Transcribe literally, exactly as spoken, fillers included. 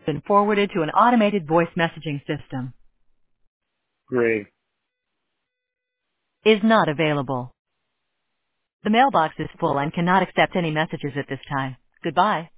Been forwarded to an automated voice messaging system. Great. Is not available. The mailbox is full and cannot accept any messages at this time. Goodbye.